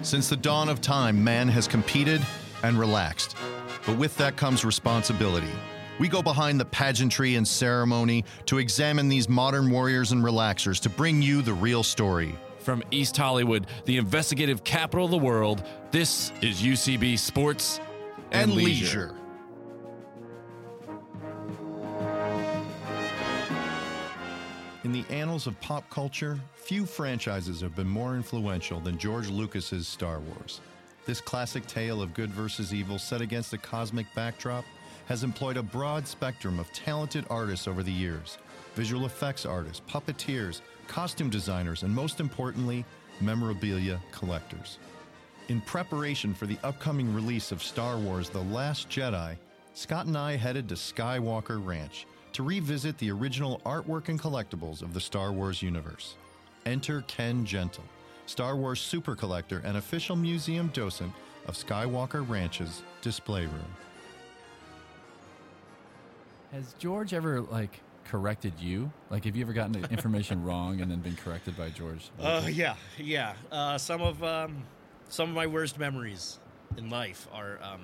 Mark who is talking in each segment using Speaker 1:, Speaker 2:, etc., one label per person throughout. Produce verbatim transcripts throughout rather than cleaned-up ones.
Speaker 1: Since the dawn of time, man has competed and relaxed. But with that comes responsibility. We go behind the pageantry and ceremony to examine these modern warriors and relaxers to bring you the real story.
Speaker 2: From East Hollywood, the investigative capital of the world, this is U C B Sports and,
Speaker 1: And
Speaker 2: Leisure.
Speaker 1: leisure. In the annals of pop culture, few franchises have been more influential than George Lucas's Star Wars. This classic tale of good versus evil set against a cosmic backdrop has employed a broad spectrum of talented artists over the years. Visual effects artists, puppeteers, costume designers, and most importantly, memorabilia collectors. In preparation for the upcoming release of Star Wars The Last Jedi, Scott and I headed to Skywalker Ranch to revisit the original artwork and collectibles of the Star Wars universe. Enter Ken Gentle, Star Wars super collector and official museum docent of Skywalker Ranch's display room.
Speaker 3: Has George ever, like, corrected you? Like, have you ever gotten the information wrong and then been corrected by George?
Speaker 4: Uh, yeah, yeah. Uh, some of um, some of my worst memories in life are um,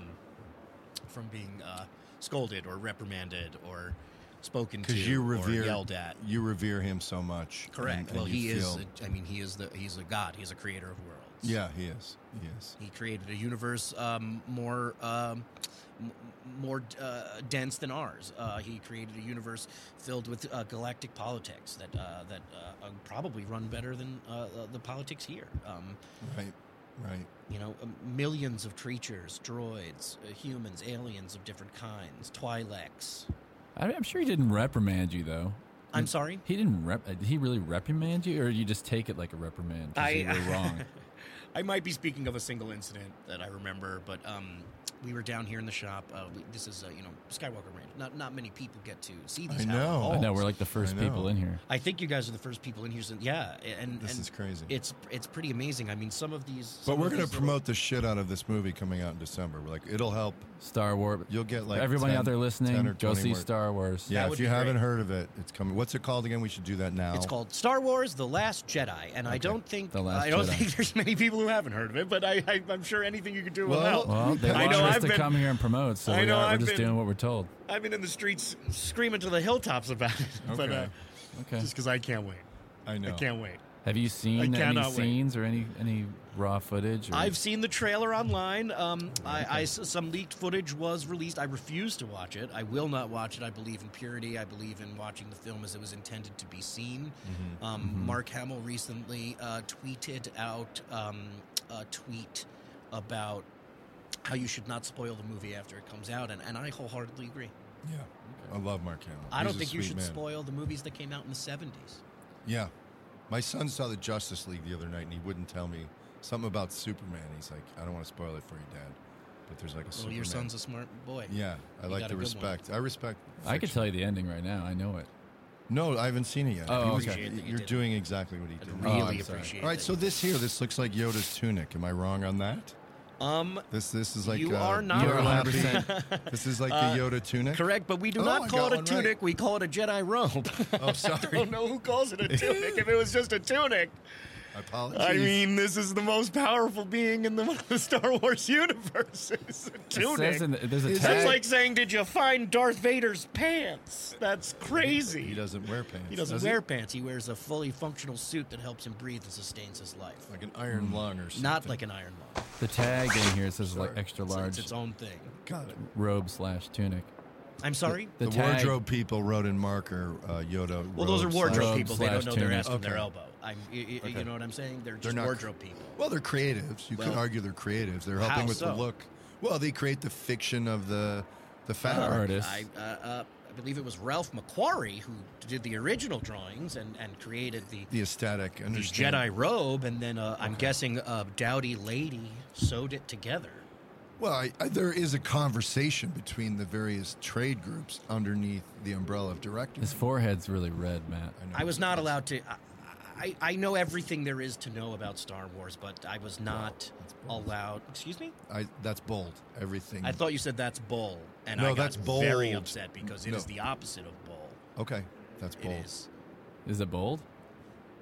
Speaker 4: from being uh, scolded or reprimanded or spoken to
Speaker 5: Because you revere,
Speaker 4: or yelled at.
Speaker 5: you revere him so much.
Speaker 4: Correct.
Speaker 5: and- and
Speaker 4: well,
Speaker 5: you
Speaker 4: he
Speaker 5: feel-
Speaker 4: is. A, I mean, he is the. He's a god. He's a creator of worlds.
Speaker 5: Yeah, he is. He is.
Speaker 4: He created a universe um, more um, m- more uh, dense than ours. Uh, he created a universe filled with uh, galactic politics that uh, that uh, uh, probably run better than uh, uh, the politics here. Um,
Speaker 5: Right. Right.
Speaker 4: you know, um, millions of creatures, droids, uh, humans, aliens of different kinds, Twi'leks.
Speaker 3: I, I'm sure he didn't reprimand you, though.
Speaker 4: I'm sorry?
Speaker 3: He didn't rep. Did he really reprimand you, or you just take it like a reprimand because you
Speaker 4: I-
Speaker 3: were wrong?
Speaker 4: I might be speaking of a single incident that I remember, but um, we were down here in the shop. Uh, we, this is, uh, you know, Skywalker Ranch. Not not many people get to see these.
Speaker 5: I
Speaker 4: Howard
Speaker 5: know.
Speaker 4: Halls.
Speaker 3: I know we're like the first
Speaker 5: I
Speaker 3: people
Speaker 5: know.
Speaker 3: in here.
Speaker 4: I think you guys are the first people in here. Since, yeah, and
Speaker 5: This
Speaker 4: and
Speaker 5: is crazy.
Speaker 4: It's it's pretty amazing. I mean, some of these.
Speaker 5: But
Speaker 4: some
Speaker 5: we're
Speaker 4: of
Speaker 5: going to
Speaker 4: these
Speaker 5: promote
Speaker 4: little-
Speaker 5: the shit out of this movie coming out in December. We're like, it'll help.
Speaker 3: Star Wars.
Speaker 5: You'll get like
Speaker 3: Everybody
Speaker 5: ten
Speaker 3: out there
Speaker 5: ten
Speaker 3: listening,
Speaker 5: or
Speaker 3: go
Speaker 5: twenty
Speaker 3: see
Speaker 5: more-
Speaker 3: Star Wars.
Speaker 5: Yeah,
Speaker 4: That
Speaker 5: if
Speaker 4: would
Speaker 5: you
Speaker 4: be
Speaker 5: haven't
Speaker 4: great.
Speaker 5: heard of it, it's coming. What's it called again? We should do that now.
Speaker 4: It's called Star Wars: The Last Jedi, and I don't think
Speaker 3: The Last
Speaker 4: I don't
Speaker 3: Jedi.
Speaker 4: think there's many people who haven't heard of it. But I, I I'm sure anything you could do will
Speaker 5: Well,
Speaker 4: help.
Speaker 3: Well, they
Speaker 4: I
Speaker 3: want
Speaker 4: know
Speaker 3: us
Speaker 4: I've
Speaker 3: to
Speaker 4: been
Speaker 3: come here and promote, so
Speaker 4: I
Speaker 3: we
Speaker 4: know
Speaker 3: are, we're
Speaker 4: I've
Speaker 3: just
Speaker 4: been-
Speaker 3: doing what we're told.
Speaker 4: I've been in the streets screaming to the hilltops about it, but uh,
Speaker 5: Okay.
Speaker 3: Okay.
Speaker 4: just because I can't wait.
Speaker 5: I know.
Speaker 4: I can't wait.
Speaker 3: Have you
Speaker 4: I
Speaker 3: seen any
Speaker 4: cannot wait.
Speaker 3: scenes or any any raw footage? Or?
Speaker 4: I've seen the trailer online. Um, I, I s- some leaked footage was released. I refuse to watch it. I will not watch it. I believe in purity. I believe in watching the film as it was intended to be seen.
Speaker 5: Mm-hmm.
Speaker 4: Um, Mark Hamill recently uh, tweeted out um, a tweet about how you should not spoil the movie after it comes out, and, and I wholeheartedly agree.
Speaker 5: Yeah. I love Mark Hamill.
Speaker 4: I
Speaker 5: He's
Speaker 4: don't
Speaker 5: a
Speaker 4: think you
Speaker 5: sweet
Speaker 4: should
Speaker 5: man.
Speaker 4: spoil the movies that came out in the seventies.
Speaker 5: Yeah. My son saw the Justice League the other night, and he wouldn't tell me something about Superman. He's like, I don't want to spoil it for you, Dad. But there's like a
Speaker 4: Well,
Speaker 5: Superman.
Speaker 4: your son's a smart boy.
Speaker 5: Yeah, I
Speaker 4: You
Speaker 5: like
Speaker 4: got
Speaker 5: the
Speaker 4: a good one.
Speaker 5: respect. I respect.
Speaker 3: I could
Speaker 5: fiction.
Speaker 3: tell you the ending right now. I know it.
Speaker 5: No, I haven't seen it yet.
Speaker 3: Oh,
Speaker 5: He was-
Speaker 3: okay.
Speaker 4: Appreciate that you
Speaker 5: You're
Speaker 4: did.
Speaker 5: doing exactly what he
Speaker 4: I
Speaker 5: did.
Speaker 4: really
Speaker 3: I'm sorry.
Speaker 4: appreciate
Speaker 5: All right,
Speaker 4: that.
Speaker 5: so this here, this looks like Yoda's tunic. Am I wrong on that?
Speaker 4: Um,
Speaker 5: This this is like
Speaker 4: You
Speaker 5: uh,
Speaker 4: are not
Speaker 3: You're one hundred
Speaker 5: burlappy.
Speaker 3: percent.
Speaker 5: This is like
Speaker 4: Uh,
Speaker 5: the Yoda tunic.
Speaker 4: correct, but we do
Speaker 5: Oh, I
Speaker 4: not call
Speaker 5: got
Speaker 4: it a
Speaker 5: one
Speaker 4: tunic.
Speaker 5: right.
Speaker 4: We call it a Jedi robe.
Speaker 5: Oh, sorry.
Speaker 4: I don't know who calls it a tunic. If it was just a tunic,
Speaker 5: Apologies.
Speaker 4: I mean, this is the most powerful being in the, the Star Wars universe. It's a
Speaker 3: It
Speaker 4: tunic.
Speaker 3: says in the, there's a
Speaker 5: Is
Speaker 3: tag.
Speaker 4: That's like saying, "Did you find Darth Vader's pants?" That's crazy.
Speaker 5: he doesn't wear pants.
Speaker 4: He doesn't
Speaker 5: does
Speaker 4: wear pants. He wears a fully functional suit that helps him breathe and sustains his life.
Speaker 5: like an iron lung or something.
Speaker 4: Not like an Iron Man.
Speaker 3: the tag in here says like extra
Speaker 4: It's,
Speaker 3: large
Speaker 4: it's its own thing.
Speaker 5: Got it.
Speaker 3: robe slash tunic.
Speaker 4: I'm sorry.
Speaker 3: The,
Speaker 5: The,
Speaker 3: tag,
Speaker 5: wardrobe people wrote in marker uh, Yoda.
Speaker 4: Well, those are
Speaker 5: robe
Speaker 4: wardrobe
Speaker 5: slash-
Speaker 4: people. They don't
Speaker 3: slash
Speaker 4: know their
Speaker 3: tunic.
Speaker 4: ass from their
Speaker 5: Okay.
Speaker 4: elbow. I'm, you, you- you know what I'm saying? They're just
Speaker 5: not-
Speaker 4: wardrobe people.
Speaker 5: Well, they're creatives. You could
Speaker 4: Well,
Speaker 5: argue they're creatives. They're
Speaker 4: how
Speaker 5: helping with
Speaker 4: so?
Speaker 5: the look. Well, they create the fiction of the the fabric.
Speaker 3: artist.
Speaker 4: I, uh, uh, I believe it was Ralph McQuarrie who did the original drawings and, and created the,
Speaker 5: The aesthetic.
Speaker 4: the
Speaker 5: Understand.
Speaker 4: Jedi robe, and then uh, I'm guessing a dowdy lady sewed it together.
Speaker 5: Well, I, I, there is a conversation between the various trade groups underneath the umbrella of directors.
Speaker 3: His forehead's really red, Matt.
Speaker 5: know.
Speaker 4: I was not allowed to. I, I, I know everything there is to know about Star Wars, but I was not allowed. Excuse me?
Speaker 5: I, that's bold. Everything.
Speaker 4: I thought you said that's bull, and
Speaker 5: No,
Speaker 4: I got
Speaker 5: that's bold.
Speaker 4: very upset because it is
Speaker 5: No.
Speaker 4: the opposite of bull.
Speaker 5: Okay, that's bold.
Speaker 4: It is.
Speaker 3: Is it bold?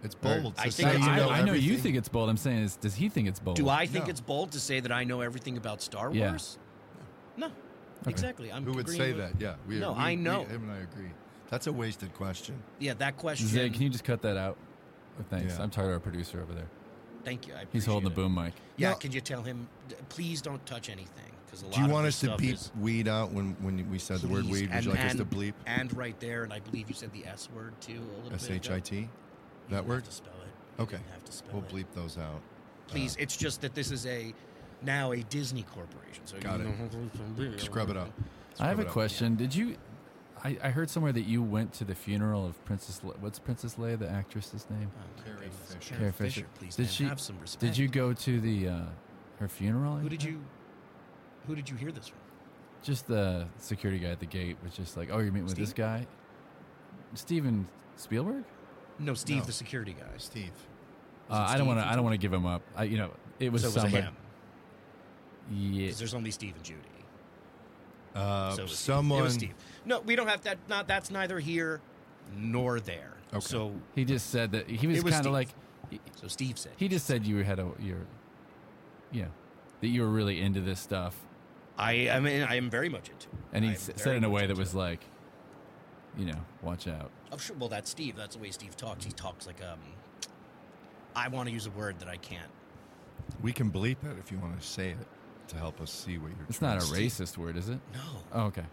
Speaker 5: It's bold.
Speaker 4: I
Speaker 5: to
Speaker 4: think
Speaker 5: say
Speaker 4: it's
Speaker 5: you
Speaker 3: I,
Speaker 5: know
Speaker 3: I know you
Speaker 5: everything.
Speaker 3: think it's bold. I'm saying, is, does he think it's bold?
Speaker 4: Do I think
Speaker 5: No.
Speaker 4: it's bold to say that I know everything about Star
Speaker 3: Yeah.
Speaker 4: Wars? No, exactly. I'm
Speaker 5: Who would
Speaker 4: agreeing
Speaker 5: say
Speaker 4: with-
Speaker 5: that? Yeah, we,
Speaker 4: No,
Speaker 5: we,
Speaker 4: I know.
Speaker 5: We, him and I agree. That's a wasted question.
Speaker 4: Yeah, that question.
Speaker 3: Zay, can you just cut that out? Oh, thanks.
Speaker 5: Yeah.
Speaker 3: I'm tired of our producer over there.
Speaker 4: Thank you. I
Speaker 3: He's holding the
Speaker 4: appreciate
Speaker 3: boom
Speaker 4: it.
Speaker 3: mic.
Speaker 4: Yeah,
Speaker 5: No.
Speaker 4: can you tell him, d- please don't touch anything? Because a lot
Speaker 5: Do you
Speaker 4: of
Speaker 5: want
Speaker 4: this
Speaker 5: us to
Speaker 4: stuff
Speaker 5: beep
Speaker 4: is,
Speaker 5: weed out when, when we said the word
Speaker 4: please,
Speaker 5: weed? Would
Speaker 4: and,
Speaker 5: you like us
Speaker 4: and,
Speaker 5: to bleep?
Speaker 4: And right there, and I believe you said the S word too a little
Speaker 5: S
Speaker 4: bit.
Speaker 5: H
Speaker 4: ago.
Speaker 5: I T?
Speaker 4: You
Speaker 5: That
Speaker 4: didn't
Speaker 5: word?
Speaker 4: Have to spell it. You
Speaker 5: Okay.
Speaker 4: didn't have to spell
Speaker 5: We'll
Speaker 4: it.
Speaker 5: bleep those out.
Speaker 4: Please, it's just that this is a now a Disney corporation. So
Speaker 5: Got
Speaker 4: you
Speaker 5: it. Scrub it up.
Speaker 3: I have
Speaker 5: Scrub
Speaker 3: a
Speaker 5: it up.
Speaker 3: question. Did you? I, I heard somewhere that you went to the funeral of Princess. Le- what's Princess Leia, the actress's name?
Speaker 4: Oh, my
Speaker 5: Carrie
Speaker 4: goodness.
Speaker 5: Fisher.
Speaker 4: Carrie
Speaker 3: Carrie
Speaker 4: Fisher.
Speaker 3: Fisher.
Speaker 4: Please,
Speaker 3: Did
Speaker 4: man,
Speaker 3: she-
Speaker 4: have some respect.
Speaker 3: Did you go to the uh, her funeral?
Speaker 4: Who did you? Who did you hear this from?
Speaker 3: Just the security guy at the gate was just like, "Oh, you're meeting with this
Speaker 4: Steve?
Speaker 3: guy, Steven Spielberg."
Speaker 4: No, Steve,
Speaker 5: No.
Speaker 4: the security guy.
Speaker 5: Steve.
Speaker 3: Uh, I don't want to. I don't want to give him up. I, you know, it was
Speaker 4: So it was a
Speaker 3: somebody.
Speaker 4: him.
Speaker 3: Yeah.
Speaker 4: Because there's only Steve and Judy.
Speaker 5: Uh,
Speaker 4: So it was Steve.
Speaker 5: someone.
Speaker 4: It was Steve. No, we don't have that. Not that's neither here nor there.
Speaker 5: Okay.
Speaker 4: So,
Speaker 3: He just said that he was,
Speaker 4: It was
Speaker 3: kind of
Speaker 4: Steve.
Speaker 3: like. He,
Speaker 4: so Steve said.
Speaker 3: he just said you had a you're, you know, that you were really into this stuff,
Speaker 4: I. I mean, I am very much into it.
Speaker 3: and he
Speaker 4: I am
Speaker 3: s-
Speaker 4: very
Speaker 3: said it in a
Speaker 4: much
Speaker 3: way that
Speaker 4: into
Speaker 3: was
Speaker 4: it.
Speaker 3: like, you know, watch out.
Speaker 4: Oh, sure. Well, that's Steve. That's the way Steve talks. He talks like um. I want to use a word that I can't.
Speaker 5: We can bleep it if you want to say it to help us see what you're
Speaker 3: It's
Speaker 5: trying
Speaker 3: not a
Speaker 5: to
Speaker 3: racist word, is it?
Speaker 4: No.
Speaker 3: Oh, okay.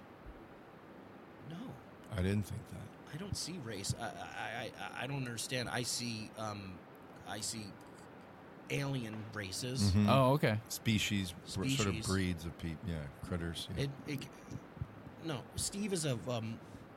Speaker 4: No.
Speaker 5: I didn't think that.
Speaker 4: I don't see race. I. I. I, I don't understand. I see. Um. I see. Alien races.
Speaker 5: Mhm.
Speaker 3: Oh, okay.
Speaker 5: Species, br- sort of
Speaker 4: Species.
Speaker 5: breeds of people. Yeah, critters. Yeah.
Speaker 4: It, it. No. Steve is a. Um.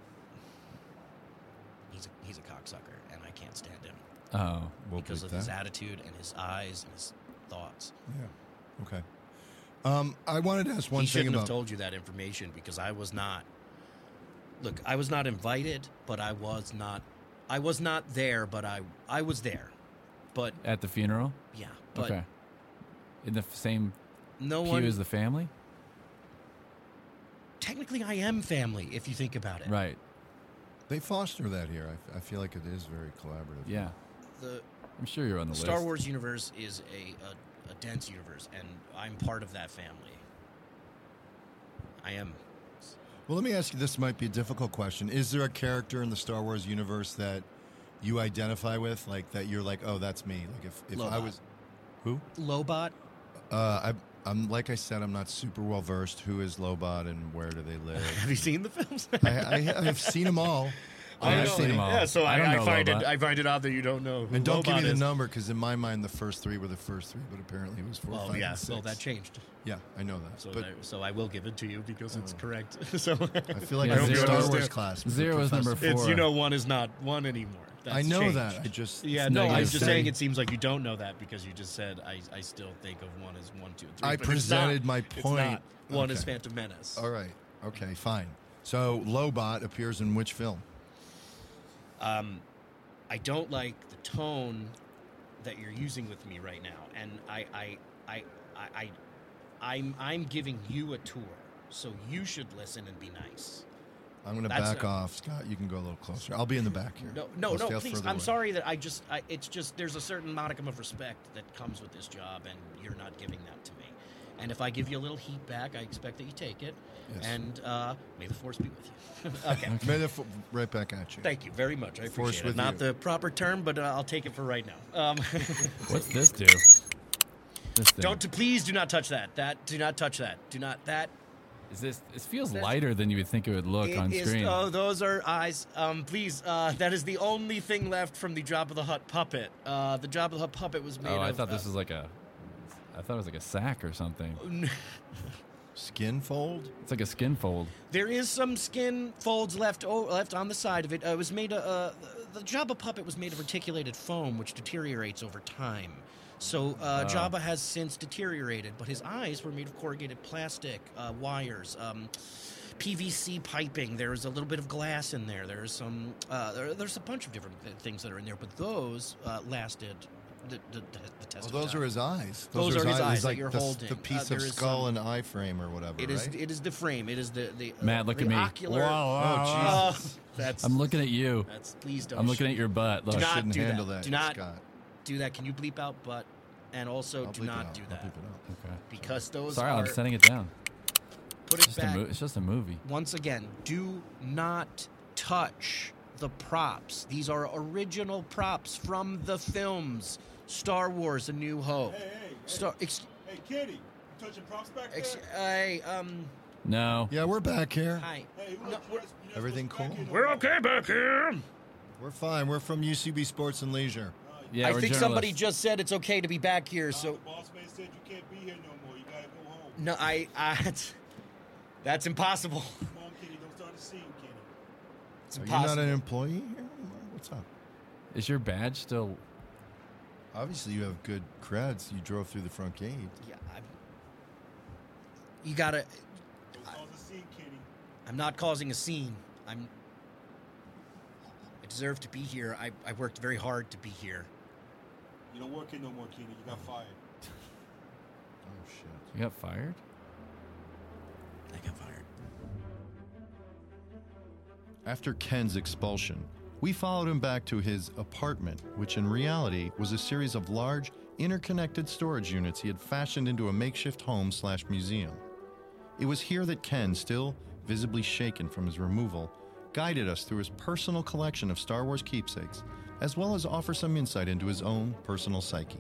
Speaker 4: He's a. He's a cocksucker, and I can't stand him
Speaker 3: Oh,
Speaker 5: We'll
Speaker 4: because
Speaker 5: bleep
Speaker 4: of
Speaker 5: that.
Speaker 4: his attitude and his eyes and his thoughts.
Speaker 5: Yeah. Okay. Um, I wanted to ask one
Speaker 4: he
Speaker 5: thing
Speaker 4: shouldn't
Speaker 5: about.
Speaker 4: have told you that information because I was not. Look, I was not invited, but I was not. I was not there, but I. I was there, but
Speaker 3: at the funeral.
Speaker 4: yeah, but
Speaker 3: Okay. In the f- same
Speaker 4: no
Speaker 3: pew
Speaker 4: one.
Speaker 3: as the family.
Speaker 4: Technically, I am family if you think about it.
Speaker 3: Right.
Speaker 5: They foster that here. I, f- I feel like it is very collaborative.
Speaker 3: Yeah.
Speaker 4: The
Speaker 3: I'm sure you're on the
Speaker 4: Star
Speaker 3: list.
Speaker 4: Wars universe is a, a a dense universe, and I'm part of that family. I am.
Speaker 5: Well, let me ask you. This might be a difficult question. Is there a character in the Star Wars universe that you identify with, like that you're like, oh, that's me? Like if, if I
Speaker 4: Lobot.
Speaker 5: was, who?
Speaker 4: Lobot.
Speaker 5: Uh, I, I'm like I said, I'm not super well versed. Who is Lobot and where do they live?
Speaker 4: Have you seen the films?
Speaker 5: I, I, I've seen them all.
Speaker 3: Oh, I've seen them all.
Speaker 4: Yeah, so
Speaker 3: I
Speaker 4: I,
Speaker 3: don't
Speaker 4: I,
Speaker 3: know
Speaker 4: find
Speaker 3: Lobot.
Speaker 4: it. I find it odd that you don't know who
Speaker 5: And don't give
Speaker 4: Lobot
Speaker 5: me the
Speaker 4: is.
Speaker 5: number because in my mind the first three were the first three, but apparently it was four,
Speaker 4: Well,
Speaker 5: five,
Speaker 4: yeah.
Speaker 5: and six.
Speaker 4: Well, that changed.
Speaker 5: Yeah, I know that.
Speaker 4: So,
Speaker 5: but
Speaker 4: there, so I will give it to you because it's
Speaker 5: Oh.
Speaker 4: correct. so
Speaker 5: I feel like
Speaker 3: Yeah,
Speaker 5: I'm in
Speaker 3: zero
Speaker 5: Star
Speaker 3: is
Speaker 5: Wars
Speaker 4: there.
Speaker 5: class. with
Speaker 3: Zero
Speaker 5: the
Speaker 3: is number
Speaker 5: professor.
Speaker 3: four.
Speaker 4: it's you know one is not one anymore. That's
Speaker 5: I know
Speaker 4: changed.
Speaker 5: that. I just
Speaker 4: Yeah,
Speaker 3: It's
Speaker 4: no, I'm
Speaker 3: negative
Speaker 4: just
Speaker 3: three.
Speaker 4: saying it seems like you don't know that because you just said I, I still think of one as one, two, and three.
Speaker 5: I
Speaker 4: but
Speaker 5: presented
Speaker 4: it's not.
Speaker 5: my
Speaker 4: It's
Speaker 5: point.
Speaker 4: not. One is
Speaker 5: Okay.
Speaker 4: Phantom Menace.
Speaker 5: All right. Okay, fine. So Lobot appears in which film?
Speaker 4: Um, I don't like the tone that you're using with me right now, and I, I, I, I, I I'm, I'm giving you a tour, so you should listen and be nice.
Speaker 5: I'm going to
Speaker 4: That's
Speaker 5: back
Speaker 4: a-
Speaker 5: off, Scott. You can go a little closer. I'll be in the back here.
Speaker 4: No, no,
Speaker 5: I'll
Speaker 4: no,
Speaker 5: stay
Speaker 4: please.
Speaker 5: further
Speaker 4: I'm
Speaker 5: away.
Speaker 4: sorry that I just, I, it's just there's a certain modicum of respect that comes with this job, and you're not giving that to me. And if I give you a little heat back, I expect that you take it.
Speaker 5: Yes.
Speaker 4: And uh, may the force be with you. okay.
Speaker 5: May the fo- right back at you.
Speaker 4: Thank you very much. I
Speaker 5: Force
Speaker 4: appreciate
Speaker 5: with
Speaker 4: it. Not
Speaker 5: you.
Speaker 4: the proper term, but uh, I'll take it for right now. Um,
Speaker 3: What's this do? This thing.
Speaker 4: don't please do not touch that. That do not touch that. Do not that.
Speaker 3: Is this? It feels
Speaker 4: That's-
Speaker 3: lighter than you would think it would look
Speaker 4: It
Speaker 3: on
Speaker 4: is-
Speaker 3: screen.
Speaker 4: Oh, those are eyes. Um, please. Uh, that is the only thing left from the Jabba the Hutt puppet. Uh, the Jabba the Hutt puppet was made.
Speaker 3: Oh, I
Speaker 4: of,
Speaker 3: thought this
Speaker 4: uh,
Speaker 3: was like a. I thought it was like a sack or something.
Speaker 5: Skin fold?
Speaker 3: It's like a skin fold.
Speaker 4: There is some skin folds left o- left on the side of it. Uh, it was made. Uh, the Jabba puppet was made of articulated foam, which deteriorates over time. So uh,
Speaker 3: Oh.
Speaker 4: Jabba has since deteriorated, but his eyes were made of corrugated plastic, uh, wires, um, P V C piping. There's a little bit of glass in there. There's some. Uh, there, there's a bunch of different th- things that are in there, but those uh, lasted the, the, the test.
Speaker 5: Well,
Speaker 4: of
Speaker 5: those
Speaker 4: time.
Speaker 5: are his eyes.
Speaker 4: Those
Speaker 5: his
Speaker 4: are his eyes
Speaker 5: It's
Speaker 4: that
Speaker 5: like
Speaker 4: you're
Speaker 5: the,
Speaker 4: holding.
Speaker 5: the piece
Speaker 4: Uh,
Speaker 5: of
Speaker 4: there is
Speaker 5: skull
Speaker 4: some-
Speaker 5: and eye frame or whatever.
Speaker 4: It is.
Speaker 5: right?
Speaker 4: It is the frame. It is the the uh,
Speaker 3: Matt, look
Speaker 4: the
Speaker 3: at me.
Speaker 4: ocular.
Speaker 5: Oh, Jesus.
Speaker 4: Oh, that's.
Speaker 3: I'm looking at you.
Speaker 4: That's. Please don't.
Speaker 3: I'm looking
Speaker 4: shoot.
Speaker 3: at your butt. Look.
Speaker 4: Do not
Speaker 5: shouldn't
Speaker 4: do
Speaker 5: handle
Speaker 4: that.
Speaker 5: that.
Speaker 4: Do not
Speaker 5: Scott.
Speaker 4: do that. Can you bleep out butt? And also,
Speaker 5: I'll
Speaker 4: do
Speaker 5: bleep it
Speaker 4: not
Speaker 5: out.
Speaker 4: do
Speaker 5: I'll
Speaker 4: that
Speaker 5: bleep it out.
Speaker 3: Okay.
Speaker 4: because those
Speaker 3: Sorry,
Speaker 4: are.
Speaker 3: I'm setting it down.
Speaker 4: Put
Speaker 3: It's
Speaker 4: it
Speaker 3: just, a
Speaker 4: back.
Speaker 3: mo- it's just a movie.
Speaker 4: Once again, do not touch the props. These are original props from the films. Star Wars: A New Hope.
Speaker 6: Hey, hey, hey.
Speaker 4: Star. Ex,
Speaker 6: Hey, Kitty, you touching props back there?
Speaker 4: ex, I um.
Speaker 3: No.
Speaker 5: Yeah, we're back here.
Speaker 4: Hi.
Speaker 6: Hey,
Speaker 4: No,
Speaker 6: look,
Speaker 4: we're,
Speaker 6: you're not- you're not
Speaker 5: Everything
Speaker 6: supposed to
Speaker 5: cool?
Speaker 6: back in
Speaker 4: we're
Speaker 6: no
Speaker 4: okay back here.
Speaker 5: We're fine. We're from U C B Sports and Leisure.
Speaker 6: more. Uh,
Speaker 3: Yeah,
Speaker 4: I
Speaker 3: we're
Speaker 4: think somebody
Speaker 3: journalists.
Speaker 4: just said it's okay to be back here.
Speaker 6: nah,
Speaker 4: So
Speaker 6: the boss man said you can't be here no more. You gotta go home.
Speaker 4: no, I. I that's impossible.
Speaker 6: Come on, Kitty, don't start to scene, Kitty.
Speaker 4: It's
Speaker 5: Are you
Speaker 4: impossible.
Speaker 5: not an employee here anymore? What's up?
Speaker 3: Is your badge still?
Speaker 5: Obviously, you have good creds. You drove through the front gate.
Speaker 4: Yeah, I'm, you gotta.
Speaker 6: Don't cause a scene, Kitty.
Speaker 4: I'm not causing a scene. I'm. I deserve to be here. I, I worked very hard to be here.
Speaker 6: You don't work here no more, Kitty. You got fired.
Speaker 5: Oh shit!
Speaker 3: You got fired?
Speaker 4: I got fired.
Speaker 1: After Ken's expulsion, we followed him back to his apartment, which in reality was a series of large, interconnected storage units he had fashioned into a makeshift home slash museum. It was here that Ken, still visibly shaken from his removal, guided us through his personal collection of Star Wars keepsakes, as well as offer some insight into his own personal psyche.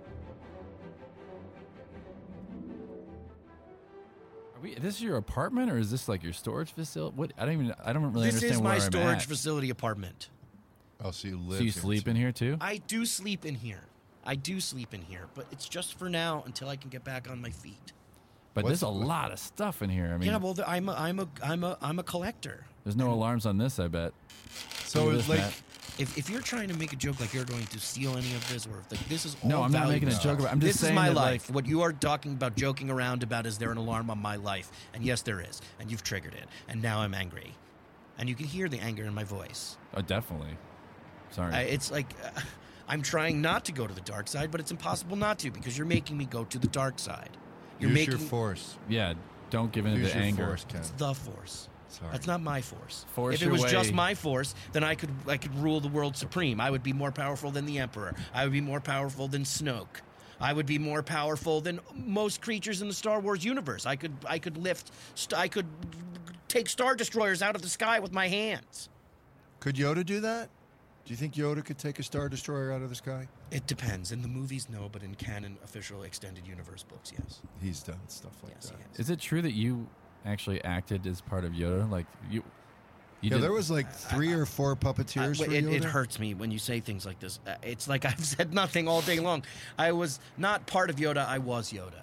Speaker 3: Are we, this is your apartment, or is this like your storage facility? What? I don't even. I don't really
Speaker 4: This
Speaker 3: understand
Speaker 4: is
Speaker 3: where
Speaker 4: my
Speaker 3: I'm
Speaker 4: storage
Speaker 3: at.
Speaker 4: facility apartment.
Speaker 5: Oh, so you live
Speaker 3: So you
Speaker 5: here,
Speaker 3: sleep
Speaker 5: too.
Speaker 3: in here too?
Speaker 4: I do sleep in here. I do sleep in here, but it's just for now until I can get back on my feet.
Speaker 3: But
Speaker 5: What's-
Speaker 3: there's a lot of stuff in here. I mean,
Speaker 4: Yeah, well, the- I'm a, I'm a, I'm a, I'm a collector.
Speaker 3: there's no alarms on this. I bet.
Speaker 5: So
Speaker 3: Look at
Speaker 5: it's
Speaker 3: this,
Speaker 5: like
Speaker 3: Matt.
Speaker 4: If, if you're trying to make a joke like you're going to steal any of this, or if like, this is all
Speaker 3: No, I'm not making a
Speaker 4: valuable
Speaker 3: joke
Speaker 4: stuff.
Speaker 3: about- I'm just
Speaker 4: this
Speaker 3: saying
Speaker 4: is my
Speaker 3: that,
Speaker 4: life.
Speaker 3: like-
Speaker 4: What you are talking about, joking around about, is there an alarm on my life? And yes, there is. And you've triggered it. And now I'm angry. And you can hear the anger in my voice.
Speaker 3: Oh, definitely. Sorry.
Speaker 4: I, it's like uh, I'm trying not to go to the dark side, but it's impossible not to because you're making me go to the dark side. You're
Speaker 5: use
Speaker 4: making
Speaker 5: your force.
Speaker 3: yeah. Don't give in
Speaker 5: Use
Speaker 3: to
Speaker 5: your
Speaker 3: anger.
Speaker 5: force, Ken.
Speaker 4: It's the force.
Speaker 5: Sorry.
Speaker 4: That's not my force.
Speaker 3: Force
Speaker 4: if it
Speaker 3: your
Speaker 4: was
Speaker 3: way.
Speaker 4: just my force, then I could I could rule the world supreme. I would be more powerful than the Emperor. I would be more powerful than Snoke. I would be more powerful than most creatures in the Star Wars universe. I could I could lift st- I could take star destroyers out of the sky with my hands.
Speaker 5: Could Yoda do that? Do you think Yoda could take a Star Destroyer out of the sky?
Speaker 4: It depends. In the movies, no, but in canon, official extended universe books, yes.
Speaker 5: He's done stuff like
Speaker 4: Yes,
Speaker 5: that.
Speaker 4: he has.
Speaker 3: Is it true that you actually acted as part of Yoda? Like you? you
Speaker 5: Yeah,
Speaker 3: did,
Speaker 5: there was like three or four puppeteers
Speaker 4: Uh,
Speaker 5: for
Speaker 4: it,
Speaker 5: Yoda.
Speaker 4: it hurts me when you say things like this. Uh, it's like I've said nothing all day long. I was not part of Yoda. I was Yoda.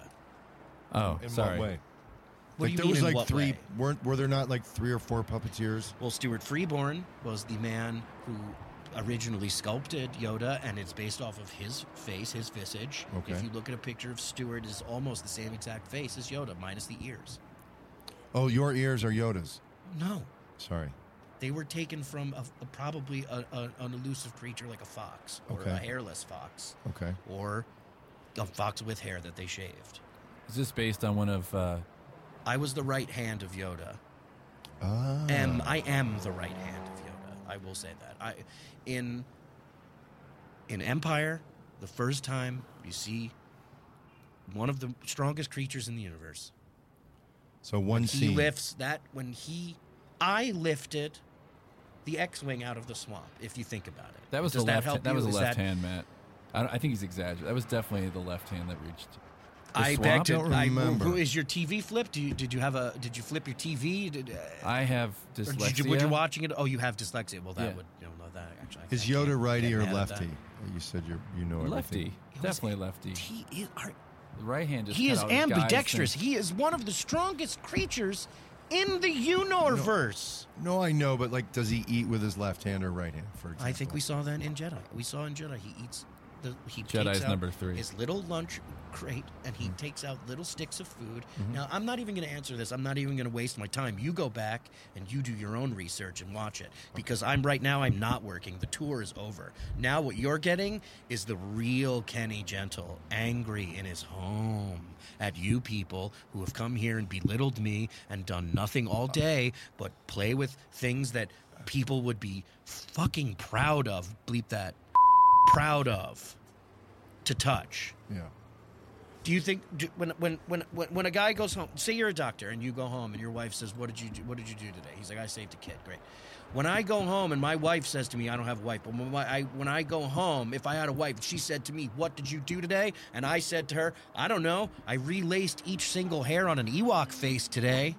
Speaker 3: Oh,
Speaker 5: In
Speaker 3: sorry.
Speaker 5: what way?
Speaker 4: What
Speaker 5: like
Speaker 4: do
Speaker 5: there
Speaker 4: you mean
Speaker 5: was
Speaker 4: in
Speaker 5: like
Speaker 4: what
Speaker 5: three.
Speaker 4: way?
Speaker 5: Weren't were there not like three or four puppeteers?
Speaker 4: Well, Stuart Freeborn was the man who originally sculpted Yoda, and it's based off of his face, his visage.
Speaker 5: Okay.
Speaker 4: If you look at a picture of Stuart, it's almost the same exact face as Yoda, minus the ears.
Speaker 5: Oh, your ears are Yoda's.
Speaker 4: No,
Speaker 5: Sorry.
Speaker 4: they were taken from a, a, probably a, a, an elusive creature like a fox, or
Speaker 5: Okay.
Speaker 4: a hairless fox,
Speaker 5: Okay.
Speaker 4: or a fox with hair that they shaved.
Speaker 3: Is this based on one of? Uh,
Speaker 4: I was the right hand of Yoda.
Speaker 5: Ah.
Speaker 4: Am I am the right hand of Yoda. I will say that. I in in Empire, the first time you see one of the strongest creatures in the universe.
Speaker 5: so one
Speaker 4: He
Speaker 5: scene.
Speaker 4: lifts that when he I lifted the X-wing out of the swamp. If you think about it,
Speaker 3: that was
Speaker 4: Does
Speaker 3: the
Speaker 4: that
Speaker 3: left.
Speaker 4: help
Speaker 3: that
Speaker 4: you?
Speaker 3: was the
Speaker 4: Is
Speaker 3: left
Speaker 4: that-
Speaker 3: hand, Matt. I, don't- I think he's exaggerating. That was definitely the left hand that reached. The
Speaker 4: I
Speaker 3: swamp?
Speaker 4: beg to.
Speaker 5: Don't
Speaker 4: I,
Speaker 5: remember.
Speaker 4: who, is your T V flipped? Do you, did you have a? Did you flip your T V? Did, uh,
Speaker 3: I have
Speaker 4: or
Speaker 3: dyslexia.
Speaker 4: did you, were you watching it? Oh, you have dyslexia. Well, that
Speaker 3: Yeah.
Speaker 4: would you don't know that actually. I
Speaker 5: Is
Speaker 4: can't
Speaker 5: Yoda righty
Speaker 4: get
Speaker 5: or
Speaker 4: mad at that.
Speaker 5: lefty? You said you you know everything.
Speaker 3: Lefty,
Speaker 4: It was-
Speaker 3: definitely lefty.
Speaker 4: He is, are-
Speaker 3: The right hand just.
Speaker 4: he
Speaker 3: cut
Speaker 4: is
Speaker 3: out his guy's
Speaker 4: ambidextrous.
Speaker 3: thing.
Speaker 4: He is one of the strongest creatures in the universe.
Speaker 5: No, I know, but like, does he eat with his left hand or right hand? For example,
Speaker 4: I think we saw that in Jedi. We saw in Jedi he eats the he
Speaker 3: Jedi's
Speaker 4: takes out
Speaker 3: number three.
Speaker 4: his little lunch crate and he takes out little sticks of food. Now, I'm not even going to answer this. I'm not even going to waste my time. You go back and you do your own research and watch it because I'm right now, I'm not working. The tour is over. Now, what you're getting is the real Kenny Gentle, angry in his home at you people who have come here and belittled me and done nothing all day but play with things that people would be fucking proud of. Bleep that. Proud of. To touch.
Speaker 5: Yeah.
Speaker 4: Do you think do, when, when when when when a guy goes home, say you're a doctor and you go home and your wife says, "What did you do? What did you do today?" He's like, "I saved a kid." Great. When I go home and my wife says to me, I don't have a wife, but when, my, I, when I go home, if I had a wife, she said to me, "What did you do today?" And I said to her, "I don't know. I relaced each single hair on an Ewok face today."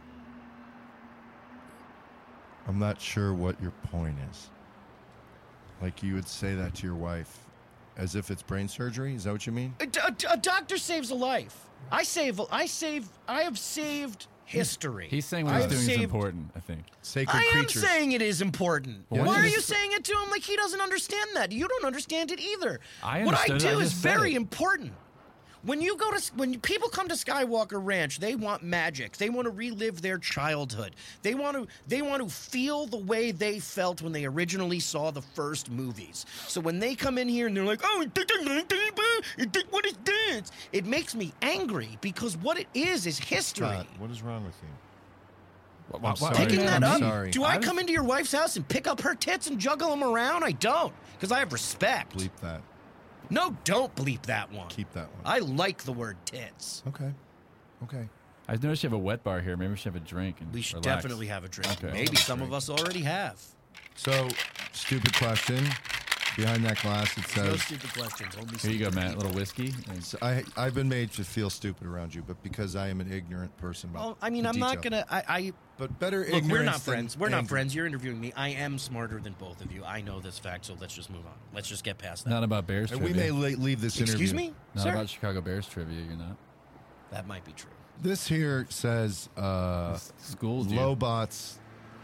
Speaker 5: I'm not sure what your point is. Like you would say that to your wife as if it's brain surgery? Is that what you mean?
Speaker 4: A, a, a doctor saves a life. I save. I save. I have saved history.
Speaker 3: He's saying what
Speaker 4: I
Speaker 3: he's
Speaker 4: have
Speaker 3: doing is
Speaker 4: saved-
Speaker 3: important, I think.
Speaker 5: Sacred
Speaker 4: I am
Speaker 5: creatures.
Speaker 4: saying it is important.
Speaker 3: Well,
Speaker 4: Why
Speaker 3: why
Speaker 4: are
Speaker 3: don't you
Speaker 4: you
Speaker 3: just-
Speaker 4: saying it to him like he doesn't understand that? You don't understand it either.
Speaker 3: I
Speaker 4: what I
Speaker 3: understood it,
Speaker 4: do
Speaker 3: I
Speaker 4: is
Speaker 3: just said
Speaker 4: very
Speaker 3: it.
Speaker 4: important. When you go to when people come to Skywalker Ranch, they want magic. They want to relive their childhood. They want to they want to feel the way they felt when they originally saw the first movies. So when they come in here and they're like, "Oh, what is this?" It makes me angry because what it is is history.
Speaker 5: Todd, what is wrong with you?
Speaker 3: What-
Speaker 5: I'm
Speaker 3: what-
Speaker 5: sorry.
Speaker 4: Picking that
Speaker 5: I'm
Speaker 4: up?
Speaker 5: sorry.
Speaker 4: Do I
Speaker 3: I was-
Speaker 4: come into your wife's house and pick up her tits and juggle them around? I don't, because I have respect.
Speaker 5: Bleep that.
Speaker 4: No, don't bleep that one.
Speaker 5: Keep that one.
Speaker 4: I like the word tits.
Speaker 5: Okay. Okay.
Speaker 3: I noticed you have a wet bar here. Maybe we should have a drink and
Speaker 4: We should
Speaker 3: relax.
Speaker 4: definitely have a drink.
Speaker 3: Okay.
Speaker 4: Maybe some of us already have.
Speaker 5: So, stupid question. Behind that glass, it
Speaker 4: No
Speaker 5: says,
Speaker 4: stupid questions. Only
Speaker 3: Here you go,
Speaker 4: stupid
Speaker 3: Matt. A
Speaker 4: people.
Speaker 3: little whiskey. And-
Speaker 5: so I, I've been made to feel stupid around you, but because I am an ignorant person. About
Speaker 4: Well, I mean,
Speaker 5: the
Speaker 4: I'm not
Speaker 5: detail.
Speaker 4: gonna. I, I
Speaker 5: But better
Speaker 4: look.
Speaker 5: ignorance
Speaker 4: We're not
Speaker 5: than
Speaker 4: friends. We're not
Speaker 5: anger.
Speaker 4: friends. You're interviewing me. I am smarter than both of you. I know this fact. So let's just move on. Let's just get past that.
Speaker 3: Not about Bears
Speaker 5: And we
Speaker 3: trivia.
Speaker 5: may la- leave this
Speaker 4: Excuse
Speaker 5: interview.
Speaker 4: me,
Speaker 3: Not
Speaker 4: sir.
Speaker 3: about Chicago Bears trivia. You're not.
Speaker 4: That might be true.
Speaker 5: This here says uh,
Speaker 3: Schooled you.
Speaker 5: Lobot's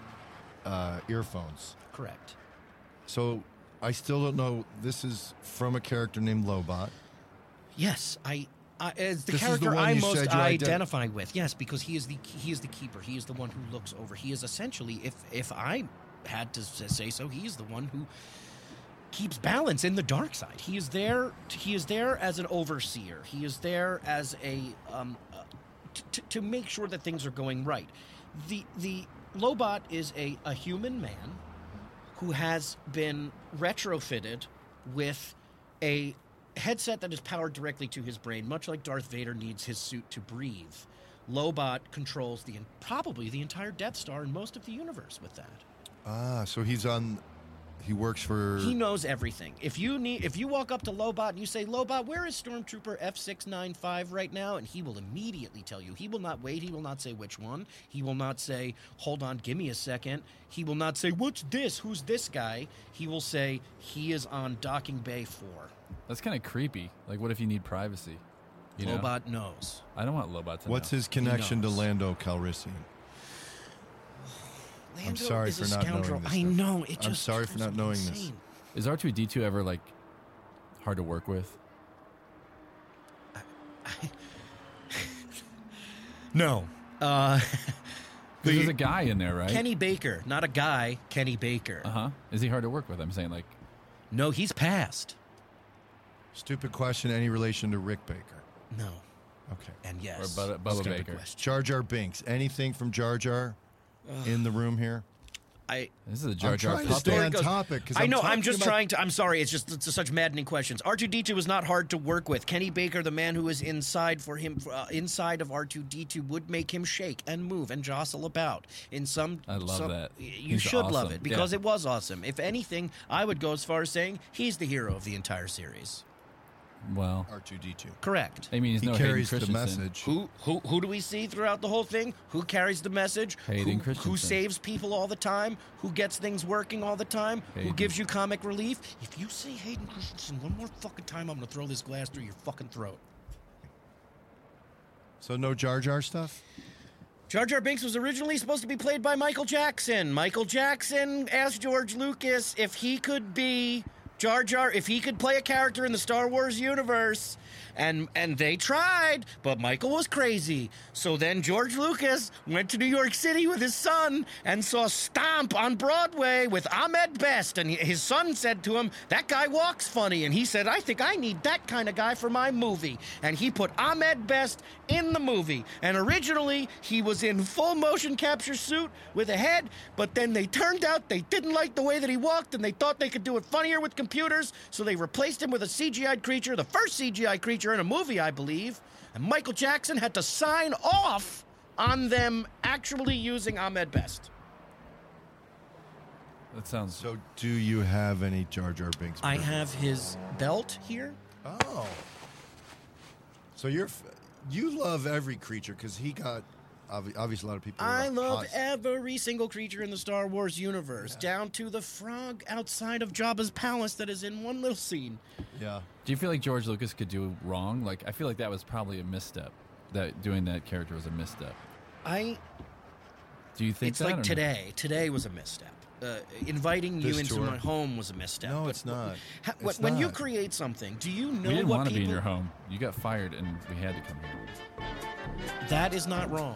Speaker 5: uh, earphones.
Speaker 4: Correct.
Speaker 5: So I still don't know. This is from a character named Lobot.
Speaker 4: Yes, I. I as the
Speaker 5: This is the
Speaker 4: character
Speaker 5: one
Speaker 4: I
Speaker 5: you
Speaker 4: most
Speaker 5: said you ident-
Speaker 4: identify with. Yes, because he is the he is the keeper. He is the one who looks over. He is essentially, if if I had to s- say so, he is the one who keeps balance in the dark side. He is there. He is there as an overseer. He is there as a um, uh, t- t- to make sure that things are going right. The the Lobot is a, a human man who has been retrofitted with a headset that is powered directly to his brain, much like Darth Vader needs his suit to breathe. Lobot controls the probably the entire Death Star and most of the universe with that.
Speaker 5: Ah, so he's on. He works for.
Speaker 4: He knows everything. If you need, if you walk up to Lobot and you say, "Lobot, where is Stormtrooper F six ninety-five right now?" and he will immediately tell you. He will not wait. He will not say which one. He will not say, "Hold on, give me a second." He will not say, "What's this? Who's this guy?" He will say, "He is on Docking Bay four."
Speaker 3: That's kind of creepy. Like, what if you need privacy? You know?
Speaker 4: Lobot knows.
Speaker 3: I don't want Lobot to
Speaker 5: What's
Speaker 3: know.
Speaker 5: his connection to
Speaker 4: knows.
Speaker 5: Lando Calrissian?
Speaker 4: Lando
Speaker 5: sorry
Speaker 4: is
Speaker 5: for
Speaker 4: a
Speaker 5: not knowing
Speaker 4: scoundrel.
Speaker 5: this
Speaker 4: I
Speaker 5: stuff.
Speaker 4: know. It
Speaker 5: I'm
Speaker 4: just
Speaker 5: sorry for
Speaker 4: drives
Speaker 5: not
Speaker 4: me
Speaker 5: knowing this.
Speaker 4: insane.
Speaker 3: Is R two D two ever, like, hard to work with?
Speaker 4: No. Uh,
Speaker 3: 'Cause there's a guy in there, right?
Speaker 4: Kenny Baker, not a guy. Kenny Baker.
Speaker 3: Uh-huh. Is he hard to work with? I'm saying, like,
Speaker 4: No, he's passed.
Speaker 5: Stupid question. Any relation to Rick Baker?
Speaker 4: No.
Speaker 5: Okay.
Speaker 4: And yes.
Speaker 3: or Bubba, Bubba
Speaker 4: Stupid
Speaker 3: Baker.
Speaker 4: question.
Speaker 5: Jar Jar Binks. Anything from Jar Jar in the room here?
Speaker 4: I.
Speaker 3: This is a Jar
Speaker 5: I'm
Speaker 3: Jar
Speaker 5: trying to
Speaker 3: puppet.
Speaker 5: stay on
Speaker 4: goes-
Speaker 5: topic. 'cause
Speaker 4: I
Speaker 5: I'm
Speaker 4: know. I'm
Speaker 5: talking
Speaker 4: just
Speaker 5: about-
Speaker 4: trying to. I'm sorry. It's just it's such maddening questions. R two D two was not hard to work with. Kenny Baker, the man who is inside for him, uh, inside of R two D two, would make him shake and move and jostle about. In some,
Speaker 3: I love
Speaker 4: some-
Speaker 3: that.
Speaker 4: You
Speaker 3: He's
Speaker 4: should love
Speaker 3: awesome.
Speaker 4: it because
Speaker 3: Yeah.
Speaker 4: it was awesome. If anything, I would go as far as saying he's the hero of the entire series.
Speaker 3: Well,
Speaker 5: R two D two.
Speaker 4: Correct.
Speaker 3: I mean, he's
Speaker 5: He
Speaker 3: no
Speaker 5: carries the
Speaker 3: Hayden Christensen.
Speaker 5: message.
Speaker 4: Who who who do we see throughout the whole thing? Who carries the message?
Speaker 3: Hayden
Speaker 4: who,
Speaker 3: Christensen.
Speaker 4: who saves people all the time? Who gets things working all the time? Who
Speaker 3: Hayden.
Speaker 4: gives you comic relief? If you say Hayden Christensen one more fucking time, I'm gonna throw this glass through your fucking throat.
Speaker 5: So no Jar Jar stuff?
Speaker 4: Jar Jar Binks was originally supposed to be played by Michael Jackson. Michael Jackson asked George Lucas if he could be Jar Jar, if he could play a character in the Star Wars universe, and and they tried, but Michael was crazy. So then George Lucas went to New York City with his son and saw Stomp on Broadway with Ahmed Best, and he, his son said to him, "That guy walks funny," and he said, "I think I need that kind of guy for my movie," and he put Ahmed Best in the movie. And originally he was in full motion capture suit with a head, but then they turned out they didn't like the way that he walked, and they thought they could do it funnier with computers, so they replaced him with a C G I creature, the first C G I creature in a movie, I believe, and Michael Jackson had to sign off on them actually using Ahmed Best.
Speaker 3: That sounds.
Speaker 5: So, do you have any Jar Jar Binks?
Speaker 4: I
Speaker 5: merch?
Speaker 4: have his belt here.
Speaker 5: Oh. So you're f- you love every creature because he got obvi- obviously a lot of people.
Speaker 4: I love
Speaker 5: hot-
Speaker 4: every single creature in the Star Wars universe, down to the frog outside of Jabba's palace that is in one little scene.
Speaker 5: Yeah.
Speaker 3: Do you feel like George Lucas could do wrong? Like, I feel like that was probably a misstep. That doing that character was a misstep.
Speaker 4: I.
Speaker 3: Do you think
Speaker 4: It's
Speaker 3: that? or
Speaker 4: like
Speaker 3: no?
Speaker 4: today. Today was a misstep. Uh, inviting you
Speaker 5: This
Speaker 4: into
Speaker 5: tour?
Speaker 4: my home was a misstep.
Speaker 5: No,
Speaker 4: but
Speaker 5: it's not.
Speaker 4: ha-
Speaker 5: It's
Speaker 4: when you
Speaker 5: not.
Speaker 4: create something, do you know
Speaker 3: We didn't
Speaker 4: what
Speaker 3: want to
Speaker 4: people?
Speaker 3: be in your home. You got fired, and we had to come here.
Speaker 4: That is not wrong.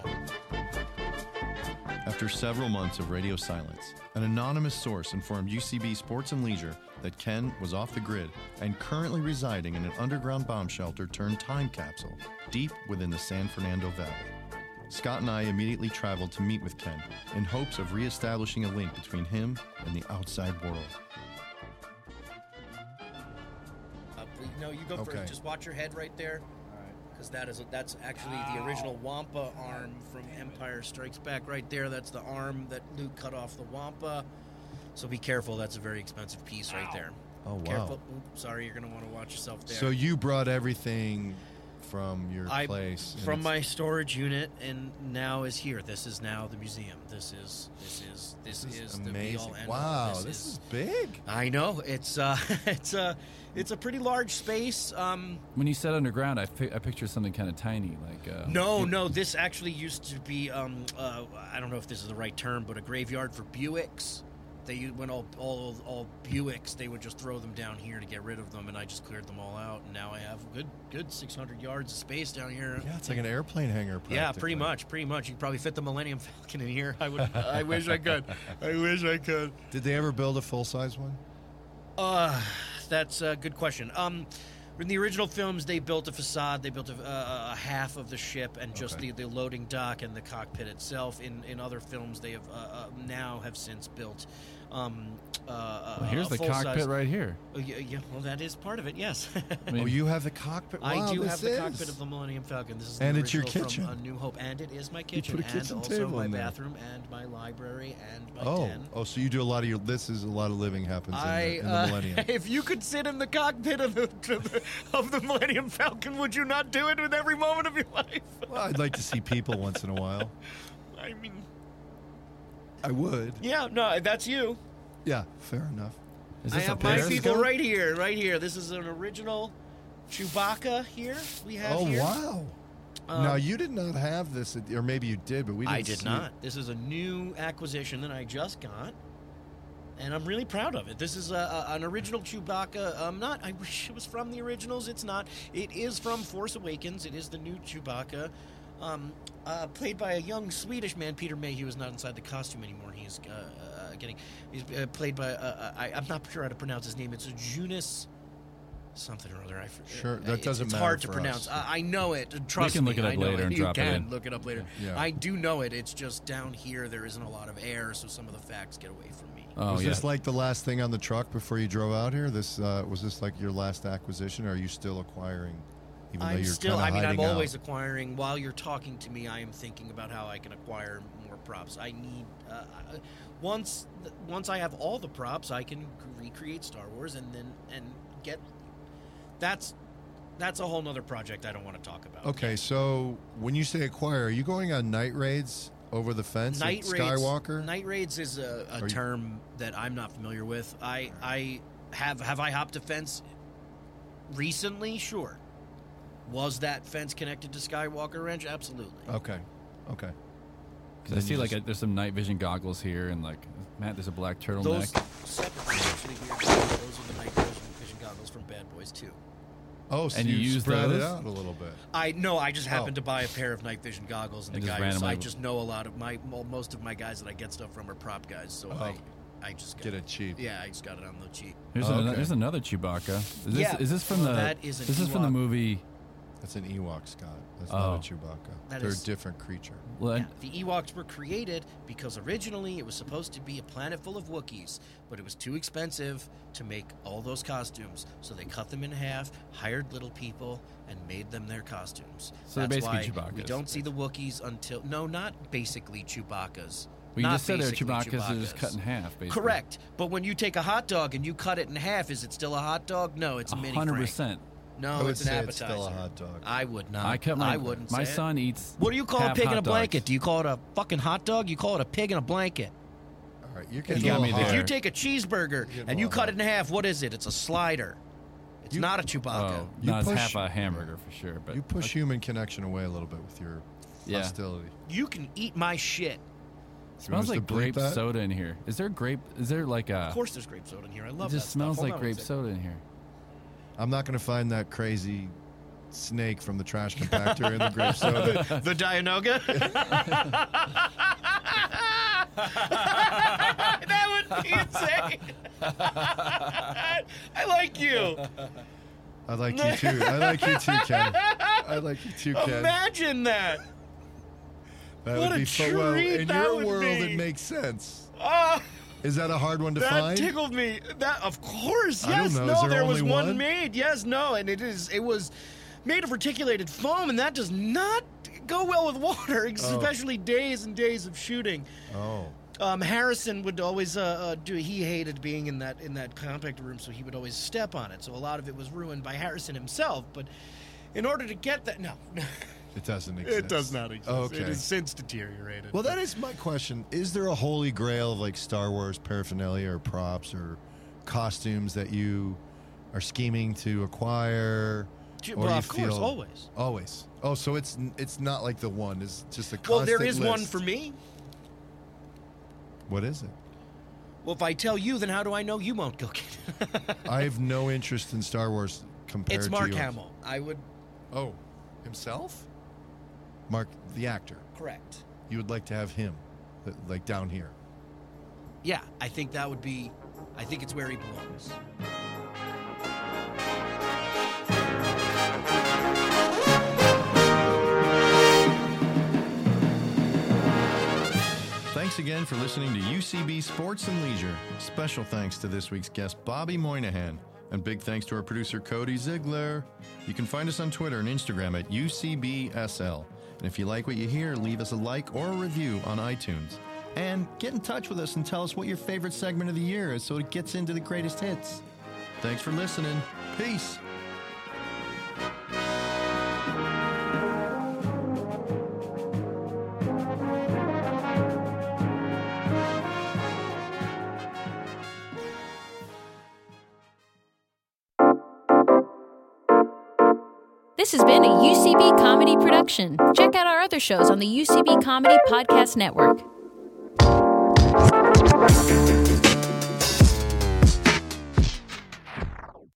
Speaker 1: After several months of radio silence, an anonymous source informed U C B Sports and Leisure that Ken was off the grid and currently residing in an underground bomb shelter turned time capsule deep within the San Fernando Valley. Scott and I immediately traveled to meet with Ken in hopes of reestablishing a link between him and the outside world.
Speaker 4: Uh, please, no, you go
Speaker 5: Okay.
Speaker 4: first. Just watch your head right there. Because that is that's actually the original Wampa arm from Empire Strikes Back right there. That's the arm that Luke cut off the Wampa. So be careful. That's a very expensive piece right there.
Speaker 5: Oh, wow.
Speaker 4: Careful. Oops, sorry, you're going to want to watch yourself there.
Speaker 5: So you brought everything from your
Speaker 4: I,
Speaker 5: place and
Speaker 4: from
Speaker 5: it's-
Speaker 4: my storage unit, and now is here. This is now the museum. This is this is this,
Speaker 5: This
Speaker 4: is,
Speaker 5: is
Speaker 4: the be
Speaker 5: amazing.
Speaker 4: all end
Speaker 5: Wow,
Speaker 4: all.
Speaker 5: this is big.
Speaker 4: I know it's uh it's a it's a pretty large space. Um,
Speaker 3: When you said underground, I, fi- I pictured something kind of tiny, like uh,
Speaker 4: no, no, this actually used to be um uh I don't know if this is the right term, but a graveyard for Buicks. They when all all all Buicks, they would just throw them down here to get rid of them, and I just cleared them all out, and now I have a good good six hundred yards of space down here.
Speaker 5: Yeah, it's like an airplane hangar.
Speaker 4: Yeah, pretty
Speaker 5: practically.
Speaker 4: much, pretty much. You could probably fit the Millennium Falcon in here. I would. I wish I could. I wish I could.
Speaker 5: Did they ever build a full size one?
Speaker 4: Uh, that's a good question. Um, in the original films, they built a facade. They built a, a, a half of the ship and just
Speaker 5: Okay.
Speaker 4: the, the loading dock and the cockpit itself. In in other films, they have uh, uh, now have since built. Um, uh,
Speaker 3: Well, here's
Speaker 4: a
Speaker 3: the
Speaker 4: full-size-
Speaker 3: cockpit right here.
Speaker 4: Oh, yeah, yeah, well, that is part of it. Yes.
Speaker 3: I mean,
Speaker 5: Oh, you have the cockpit.
Speaker 4: I
Speaker 5: Wow,
Speaker 4: do
Speaker 5: this
Speaker 4: have the
Speaker 5: is-
Speaker 4: cockpit of the Millennium Falcon. This is
Speaker 5: And
Speaker 4: the
Speaker 5: it's your
Speaker 4: original
Speaker 5: kitchen.
Speaker 4: from A New Hope, and it is my kitchen,
Speaker 5: put a kitchen
Speaker 4: and also
Speaker 5: table
Speaker 4: my
Speaker 5: in there.
Speaker 4: bathroom, and my library, and my
Speaker 5: Oh,
Speaker 4: den.
Speaker 5: oh, so you do a lot of your. This is a lot of living happens in,
Speaker 4: I,
Speaker 5: the, in the
Speaker 4: uh,
Speaker 5: Millennium.
Speaker 4: if you could sit in the cockpit of the, of the Millennium Falcon, would you not do it with every moment of your life?
Speaker 5: Well, I'd like to see people once in a while.
Speaker 4: I mean,
Speaker 5: I would.
Speaker 4: yeah, no, that's you.
Speaker 5: Yeah, fair enough.
Speaker 3: is
Speaker 4: I
Speaker 3: this a
Speaker 4: have my
Speaker 3: periscope?
Speaker 4: people right here, right here. This is an original Chewbacca here. We have
Speaker 5: Oh
Speaker 4: here.
Speaker 5: wow!
Speaker 4: Um,
Speaker 5: now you did not have this, at- or maybe you did, but we didn't.
Speaker 4: I did
Speaker 5: see
Speaker 4: not. This is a new acquisition that I just got, and I'm really proud of it. This is a, a, an original Chewbacca. Um, not. I wish it was from the originals. It's not. It is from Force Awakens. It is the new Chewbacca, um, uh, played by a young Swedish man. Peter Mayhew is not inside the costume anymore. He's uh, uh, getting. He's uh, played by. Uh, I, I'm not sure how to pronounce his name. It's a Jonas. Something or other. I for-
Speaker 5: Sure,
Speaker 4: uh,
Speaker 5: that
Speaker 4: it's-
Speaker 5: doesn't
Speaker 4: It's
Speaker 5: matter
Speaker 4: hard to
Speaker 5: for
Speaker 4: pronounce.
Speaker 5: us.
Speaker 4: I, I know it. Trust
Speaker 3: can
Speaker 4: me.
Speaker 3: look it up
Speaker 4: I know
Speaker 3: later
Speaker 4: it.
Speaker 3: and
Speaker 4: you
Speaker 3: drop it
Speaker 4: can
Speaker 3: in.
Speaker 4: look it up later.
Speaker 5: Yeah.
Speaker 4: I do know it. It's just down here there isn't a lot of air, so some of the facts get away from me.
Speaker 3: Oh,
Speaker 5: was
Speaker 3: yeah.
Speaker 5: this like the last thing on the truck before you drove out here? This uh, was this like your last acquisition, or are you still acquiring? Even though
Speaker 4: I'm
Speaker 5: you're
Speaker 4: still.
Speaker 5: kinda
Speaker 4: I mean, I'm
Speaker 5: hiding out?
Speaker 4: always acquiring. While you're talking to me, I am thinking about how I can acquire more props. I need uh, uh, once th- once I have all the props, I can recreate Star Wars, and then and get. That's that's a whole nother project I don't want to talk about.
Speaker 5: Okay, so when you say acquire, are you going on night raids over the fence
Speaker 4: Night
Speaker 5: at
Speaker 4: raids,
Speaker 5: Skywalker?
Speaker 4: Night raids is a, a
Speaker 5: Are you-
Speaker 4: term that I'm not familiar with. I I have have I hopped a fence recently? Sure. Was that fence connected to Skywalker Ranch? Absolutely.
Speaker 5: Okay, okay.
Speaker 3: 'Cause I
Speaker 5: Then
Speaker 3: see
Speaker 5: you
Speaker 3: like
Speaker 5: just-
Speaker 3: a, there's some night vision goggles here, and like Matt, there's a black turtleneck.
Speaker 4: Those separate ones actually here. Those are the night vision. from Bad Boys two.
Speaker 5: Oh, so
Speaker 3: And you
Speaker 5: you
Speaker 3: use
Speaker 5: spread it
Speaker 3: those?
Speaker 5: out a little bit.
Speaker 4: I no, I just happened
Speaker 5: Oh.
Speaker 4: to buy a pair of night vision goggles, and,
Speaker 3: And
Speaker 4: the
Speaker 3: just
Speaker 4: guys
Speaker 3: randomly-
Speaker 4: I just know a lot of my well, most of my guys that I get stuff from are prop guys, so I I just got
Speaker 5: Get it cheap.
Speaker 4: Yeah, I just got it on the cheap.
Speaker 3: Here's,
Speaker 5: Oh,
Speaker 3: an,
Speaker 5: okay.
Speaker 3: here's another Chewbacca. Is this,
Speaker 4: Yeah,
Speaker 3: is this from
Speaker 4: well,
Speaker 3: the?
Speaker 4: that is an
Speaker 3: this is from the
Speaker 4: Ewok.
Speaker 3: movie.
Speaker 5: That's an Ewok, Scott. That's
Speaker 3: Oh.
Speaker 5: not a Chewbacca.
Speaker 4: That
Speaker 5: They're
Speaker 4: is-
Speaker 5: a different creature.
Speaker 3: Well,
Speaker 4: Yeah, the Ewoks were created because originally it was supposed to be a planet full of Wookiees, but it was too expensive to make all those costumes, so they cut them in half, hired little people, and made them their costumes.
Speaker 3: So they're
Speaker 4: That's
Speaker 3: basically
Speaker 4: why we
Speaker 3: Chewbacca's.
Speaker 4: don't see the Wookiees until no, not basically Chewbacca's.
Speaker 3: well, you
Speaker 4: Not
Speaker 3: just said they're
Speaker 4: basically
Speaker 3: Chewbacca's that are just
Speaker 4: Chewbacca's.
Speaker 3: cut in half. Basically.
Speaker 4: Correct, but when you take a hot dog and you cut it in half, is it still a hot dog? No, it's a mini
Speaker 3: hundred
Speaker 4: Frank.
Speaker 3: percent.
Speaker 4: No,
Speaker 5: I would
Speaker 4: it's an
Speaker 5: say
Speaker 4: appetizer.
Speaker 5: it's still a hot dog.
Speaker 4: I would not.
Speaker 3: I cut my.
Speaker 4: I wouldn't.
Speaker 3: My
Speaker 4: say it.
Speaker 3: son eats.
Speaker 4: What do you call a
Speaker 3: half
Speaker 4: pig in
Speaker 3: hot
Speaker 4: a blanket?
Speaker 3: dogs.
Speaker 4: Do you call it a fucking hot dog? You call it a pig in a blanket.
Speaker 5: All right, you're
Speaker 3: You
Speaker 5: getting
Speaker 3: got
Speaker 5: a
Speaker 3: me
Speaker 5: little
Speaker 3: there.
Speaker 4: If you
Speaker 5: hard.
Speaker 4: take a cheeseburger
Speaker 5: getting
Speaker 4: and
Speaker 5: a
Speaker 4: you
Speaker 5: little
Speaker 4: cut
Speaker 5: hard.
Speaker 4: it in half, what is it? It's a slider. It's
Speaker 5: You-
Speaker 4: not a Chewbacca.
Speaker 3: Oh,
Speaker 5: You
Speaker 3: no, it's
Speaker 5: push-
Speaker 3: half a hamburger for sure. But
Speaker 5: You push human connection away a little bit with your
Speaker 3: Yeah.
Speaker 5: hostility.
Speaker 4: You can eat my shit.
Speaker 3: It smells
Speaker 5: us to
Speaker 3: like
Speaker 5: bleep
Speaker 3: grape
Speaker 5: that?
Speaker 3: soda in here. Is there grape? Is there like a?
Speaker 4: Of course, there's grape soda in here. I
Speaker 3: It
Speaker 4: love
Speaker 3: just
Speaker 4: that
Speaker 3: smells
Speaker 4: stuff. Hold
Speaker 3: like
Speaker 4: on one
Speaker 3: grape
Speaker 4: sec.
Speaker 3: soda in here.
Speaker 5: I'm not going to find that crazy snake from the trash compactor in the grape soda.
Speaker 4: The Dianoga. That would be insane. I like you.
Speaker 5: I like you too. I like you too, Ken. I like you too, Ken.
Speaker 4: Imagine that.
Speaker 5: That
Speaker 4: what
Speaker 5: would
Speaker 4: a
Speaker 5: be fun. Well,
Speaker 4: treat
Speaker 5: in
Speaker 4: that
Speaker 5: your
Speaker 4: would
Speaker 5: world,
Speaker 4: be.
Speaker 5: it makes sense.
Speaker 4: Oh,
Speaker 5: Is that a hard one to
Speaker 4: that
Speaker 5: find?
Speaker 4: tickled me. That, of course,
Speaker 5: I don't
Speaker 4: yes.
Speaker 5: know.
Speaker 4: No,
Speaker 5: Is there
Speaker 4: there was
Speaker 5: only
Speaker 4: one?
Speaker 5: one?
Speaker 4: made. Yes, no, and it is. It was made of reticulated foam, and that does not go well with water, especially days and days of shooting.
Speaker 5: Oh.
Speaker 4: Um, Harrison would always uh, uh, do. He hated being in that in that compact room, so he would always step on it. So a lot of it was ruined by Harrison himself. But in order to get that, no,
Speaker 5: It doesn't exist.
Speaker 4: it does not exist.
Speaker 5: Okay.
Speaker 4: It has since deteriorated.
Speaker 5: Well, that is my question. Is there a holy grail of like Star Wars paraphernalia or props or costumes that you are scheming to acquire?
Speaker 4: Ju-
Speaker 5: or
Speaker 4: well,
Speaker 5: you
Speaker 4: of course,
Speaker 5: feel-
Speaker 4: always.
Speaker 5: Always. Oh, so it's it's not like the one. It's just a constant
Speaker 4: Well, there is one
Speaker 5: list.
Speaker 4: for me.
Speaker 5: What is it?
Speaker 4: Well, if I tell you, then how do I know you won't go get it?
Speaker 5: I have no interest in Star Wars compared
Speaker 4: It's
Speaker 5: to
Speaker 4: Mark
Speaker 5: yours.
Speaker 4: Hamill. I would
Speaker 5: Oh, himself? Mark, the actor.
Speaker 4: correct.
Speaker 5: You would like to have him, th- like down here.
Speaker 4: Yeah, I think that would be. I think it's where he belongs.
Speaker 1: Thanks again for listening to U C B Sports and Leisure. Special thanks to this week's guest, Bobby Moynihan. And big thanks to our producer, Cody Ziegler. You can find us on Twitter and Instagram at U C B S L. And if you like what you hear, leave us a like or a review on iTunes. And get in touch with us and tell us what your favorite segment of the year is so it gets into the greatest hits. Thanks for listening. Peace.
Speaker 7: This has been a U C B Comedy production. Check out our other shows on the U C B Comedy Podcast Network.